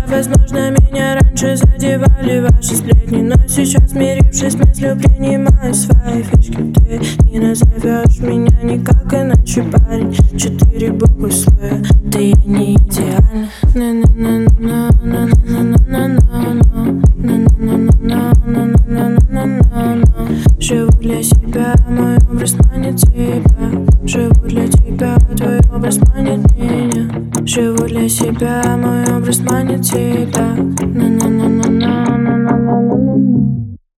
Возможно, меня раньше задевали ваши сплетни, но сейчас, смирившись с мыслью, принимаю свои фишки. Ты не назовешь меня никак иначе, парень. 4 буквы слоя, да я не идеальна. Живу для себя, мой образ манит тебя. Живу для тебя, твой образ манит меня. Живу для себя, мой образ манит тебя.